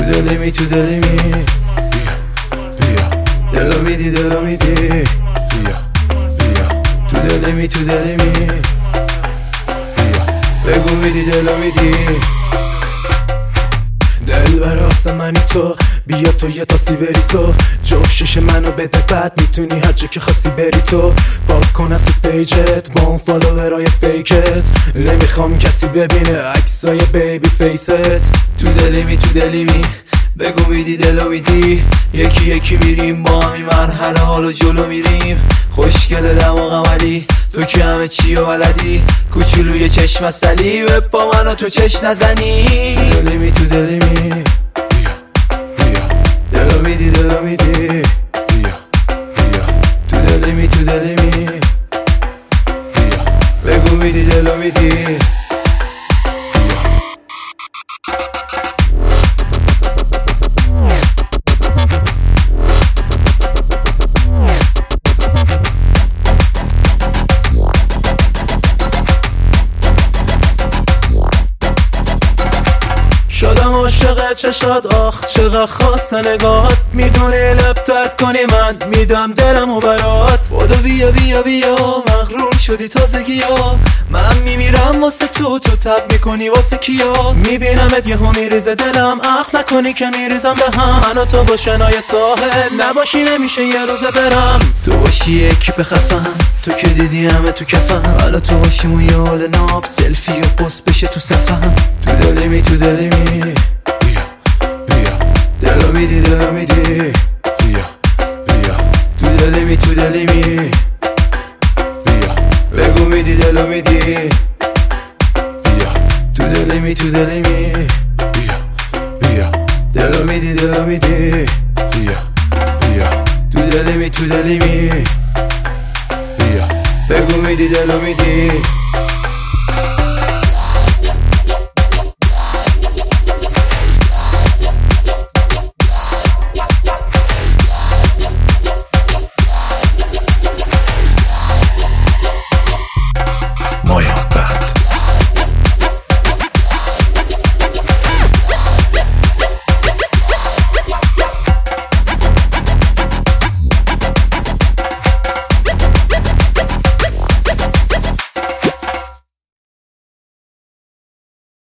دلمی تو دلمی، بیا بیا دلو میدی دلو میدی، بیا بیا تو دلمی تو دلمی، بیا بگو میدی دلو میدی. دل براست منی تو، بیا تو یه تاسی بری تو، جفت شیشه منو بده بعد میتونی هر جا که خاصی بری تو. پاک کن از تو پیجت با اون فالوورای فیکت، نمیخوام کسی ببینه عکسای بیبی فیست. تو دلمی تو دلمی، بگو میدی دلو میدی، یکی یکی میریم با همی مرحله حالو جلو میریم. خوشگل دماغم علی تو که همه چی و بلدی، کوچولوی چشم صلیب با منو تو چش نزنی. تو دلمی تو دلمی، بیا بیا دلو میدی دلو میدی، بیا بیا تو دلمی تو دلمی، بیا بگو میدی دلو میدی. شدم عاشق چشات، آخ چقدر خواست نگاهات، میدونی لب ترک کنی من میدم دلمو برات. بودو بیا بیا بیا مغرور شدی تازگی ها، من میمیرم واسه تو، تو تب میکنی واسه کیا. میبینمت یهو میریزه دلم، اخ نکنی که میریزم به هم. من و تو با شنای ساحل نباشی نمیشه یه روزه برم. تو باشی یکی بخفم، تو که دیدی همه تو کفم، حالا تو باشیم و یه حال ناب سلفی و پست بشه تو صفم. تو دلمی تو دلمی، بیا بیا دلو میدی دلو میدی، بیا بیا تو دلمی تو دلمی، بیا بگو میدی دلو میدی. بیا تو دلمی تو دلمی، بیا بیا دلو میدی دلو میدی، بیا بیا تو دلمی تو دلمی، بیا بگو میدی دلو میدی.